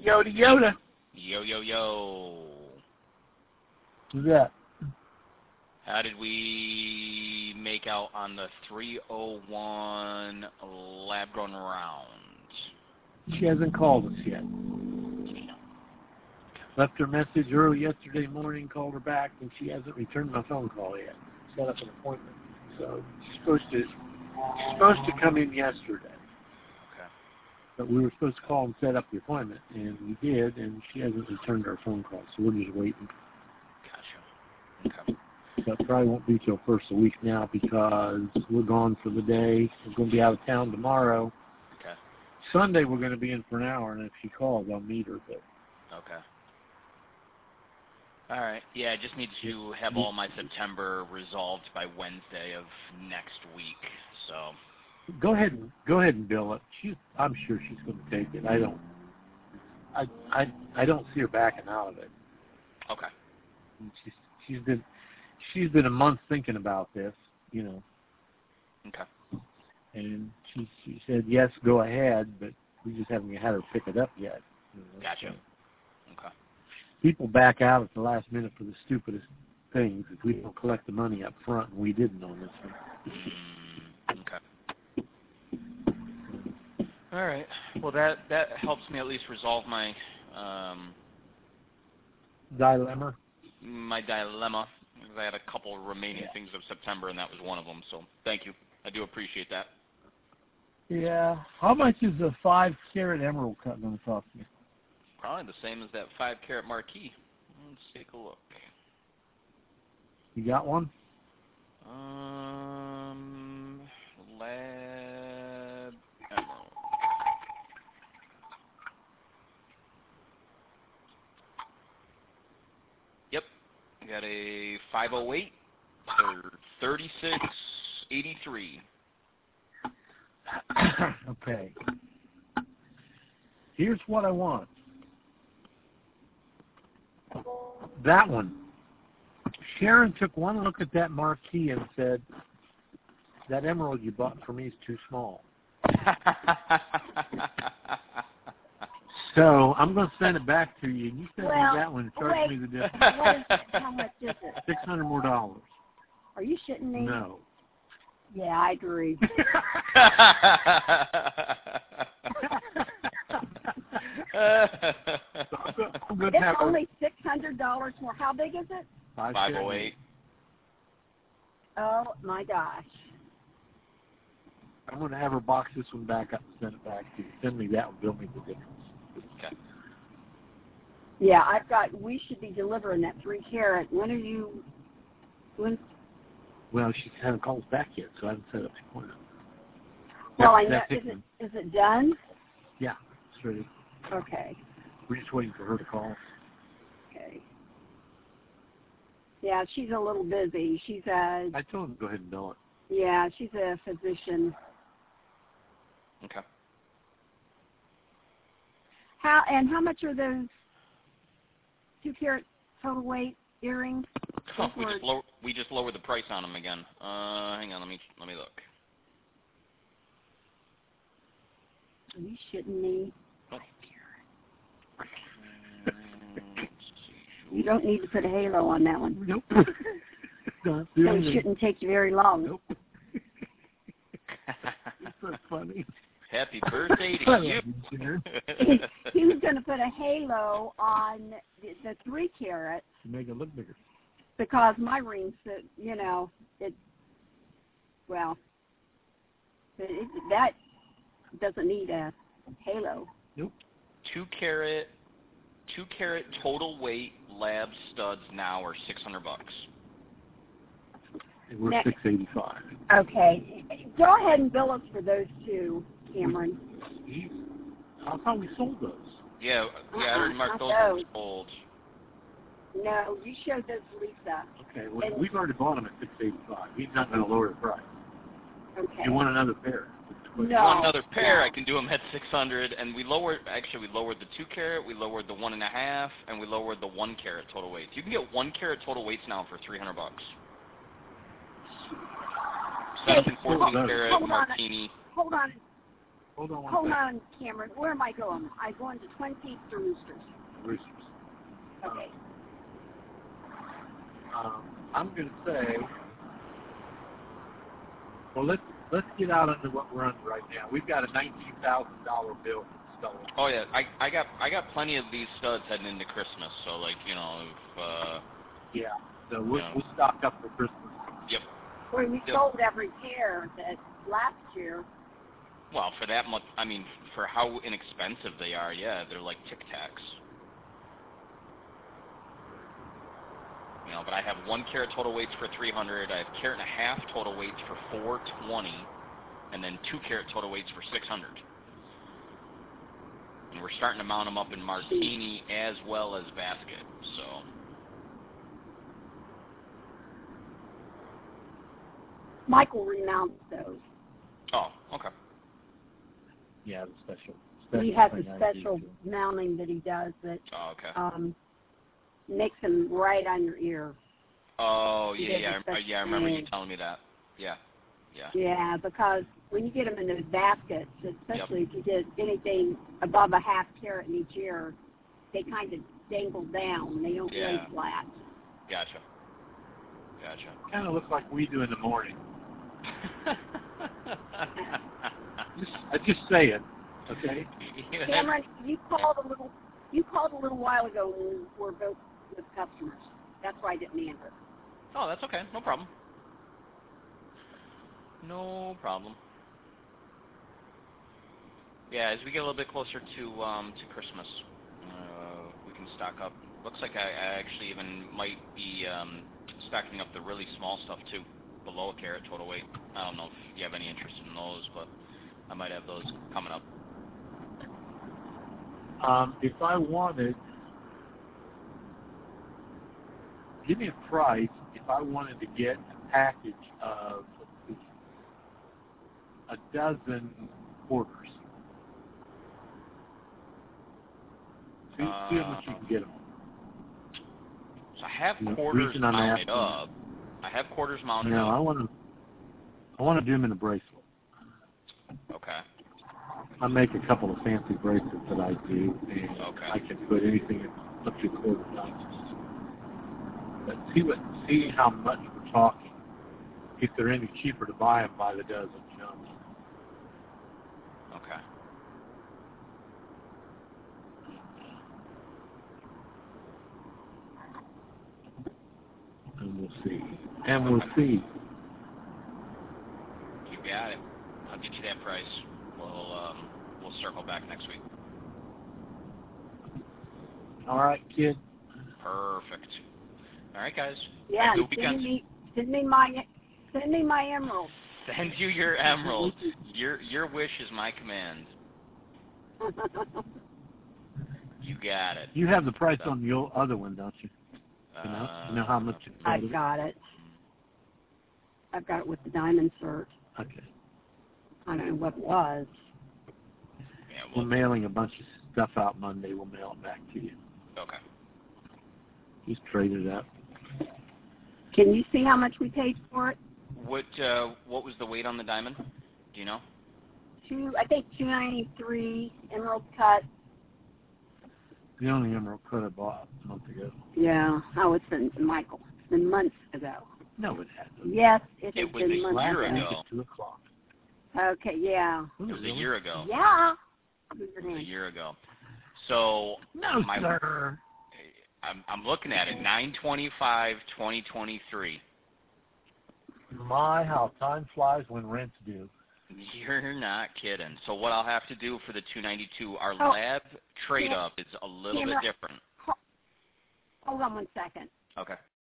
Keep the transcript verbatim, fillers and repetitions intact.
Yoda, Yoda. Yo, yo, yo. Who's that? How did we make out on the three oh one lab-grown round? She hasn't called us yet. Left her message early yesterday morning, called her back, and she hasn't returned my phone call yet. Set up an appointment. So she's supposed to she's supposed to come in yesterday. Okay. But we were supposed to call and set up the appointment, and we did, and she hasn't returned our phone call, so we're just waiting. Gotcha. Okay. But probably won't be till first of the week now because we're gone for the day. We're going to be out of town tomorrow. Okay. Sunday we're going to be in for an hour, and if she calls, I'll meet her. But okay. All right. Yeah, I just need to have all my September resolved by Wednesday of next week. So. Go ahead and go ahead and bill it. She's, I'm sure she's going to take it. I don't. I I I don't see her backing out of it. Okay. She's she's been she's been a month thinking about this, you know. Okay. And she she said yes, go ahead, but we just haven't had her pick it up yet. You know, gotcha. So. Okay. People back out at the last minute for the stupidest things if we don't collect the money up front, and we didn't on this one. Mm, okay. All right. Well, that that helps me at least resolve my um, dilemma. My dilemma. I had a couple remaining yeah. things of September, and that was one of them. So thank you. I do appreciate that. Yeah. How much is a five carat emerald cut going to cost you? Probably the same as that five carat marquee. Let's take a look. You got one? Um, lab emerald. Yep, I got a five oh eight for thirty-six eighty-three. Okay. Here's what I want. That one. Sharon took one look at that marquee and said, that emerald you bought for me is too small. So I'm going to send it back to you. You send well, me that one and charge wait, me the difference. What is it? How much is it? Six hundred more dollars. Are you shitting me? No. Yeah, I agree. So I'm go- I'm it's have only six hundred dollars more. How big is it? five oh eight. Oh, my gosh. I'm going to have her box this one back up and send it back to you. Send me that one, bill me the difference. Okay. Yeah, I've got, we should be delivering that three carat. When are you, when? Well, she hasn't called us back yet, so I haven't set up the appointment. Well, I know, is it, is it done? Yeah, it's ready. Okay. We're just waiting for her to call. Okay. Yeah, she's a little busy. She's a... I told him to go ahead and bill it. Yeah, she's a physician. Okay. How and how much are those two carat total weight earrings? Oh, we just lower, we just lowered the price on them again. Uh, hang on, let me let me look. Are you shitting me? Oh. You don't need to put a halo on that one. Nope. So it shouldn't take you very long. Nope. That's so funny. Happy birthday to you. he, he was going to put a halo on the, the three carat. To make it look bigger. Because my rings, you know, it, well, it, it, that doesn't need a halo. Nope. Two carat, two carat total weight lab studs now are six hundred bucks. And we're Next. six eighty five. Okay, go ahead and bill us for those two, Cameron. I thought we sold those. Yeah, yeah, I already marked those as sold. No, you showed those to Lisa. Okay, well, and we've already bought them at six eighty five. He's not going to lower the price. Okay. You want another pair? No. If you want another pair, no. I can do them at six hundred, and we lowered. Actually, we lowered the two carat, we lowered the one and a half, and we lowered the one carat total weights. You can get one carat total weights now for three hundred bucks. Seven and fourteen carat hold martini. On hold on. Hold on one Hold second. on, Cameron. Where am I going? I'm going to Twin Peaks or Roosters? Roosters. Okay. Um, I'm going to say, well, let's let's get out under what we're under right now. We've got a nineteen thousand dollar bill stolen. Oh yeah, I I got I got plenty of these studs heading into Christmas. So like you know, if, uh, Yeah. So we'll, Yeah. we'll stock up for Christmas. yep. Well, we Yep. sold every pair that last year. Well, for that much, I mean, for how inexpensive they are, yeah, they're like Tic Tacs. You know, but I have one carat total weights for three hundred. I have carat and a half total weights for four twenty, and then two carat total weights for six hundred. And we're starting to mount them up in martini as well as basket. So. Michael remounts those. Oh, okay. Yeah, the special. special He has a thing I do special to it. mounting that he does that Oh, okay. um, makes them right on your ear. Oh, he yeah, does yeah, a I, special yeah. I remember you thing. telling me that. Yeah, yeah. Yeah, because when you get them in those baskets, especially if you get anything above a half carat in each ear, they kind of dangle down. They don't lay Yeah. flat. Gotcha. Gotcha. Kind of looks like we do in the morning. Just, I just say it, okay? Cameron, you called a little. You called a little while ago when we were both with customers. That's why I didn't answer. Oh, that's okay. No problem. No problem. Yeah, as we get a little bit closer to um, to Christmas, uh, we can stock up. Looks like I, I actually even might be um, stocking up the really small stuff too, below a carat total weight. I don't know if you have any interest in those, but I might have those coming up. Um, if I wanted, give me a price if I wanted to get a package of, let's see, a dozen quarters. See, Uh, see how much you can get them. So I have The quarters reason I'm mounted asking- up. I have quarters mounted No, I up. want to. I want to do them in a bracelet. Okay. I make a couple of fancy bracelets that I do, and Okay. I can put anything up to a quarter ounces. But see what, see how much we're talking. If they're any cheaper to buy them by the dozen, you know. Okay. And we'll see. And we'll see. You got it. I'll get you that price. We'll um, we'll circle back next week. All right, kid. Perfect. All right, guys. Yeah, Have a and good send weekend. me send me my send me my emerald. Send you your emerald. Your your wish is my command. You got it. You have the price on the old other one, don't you? You know, Uh, you know how much it I've sold it? got it. I've got it with the diamond cert. Okay. I don't know what it was. Yeah, We're well, mailing a bunch of stuff out Monday. We'll mail it back to you. okay. Just trade it up. Can you see how much we paid for it? What uh, what was the weight on the diamond? Do you know? Two, I think two ninety three emerald cut. The only emerald cut I bought a month ago. Yeah, oh, it's been Michael. It's been months ago. No, it hasn't. Yes, it has It was been a months year ago. ago. At two o'clock. Okay, yeah, It was a year ago. yeah. It was a year ago. So No, my, sir. I'm I'm looking at it. nine twenty-five twenty twenty-three. My, how time flies when rent's due. You're not kidding. So what I'll have to do for the two ninety-two, our Oh, lab trade yeah. up is a little Camera. bit different. Hold on one second. Okay.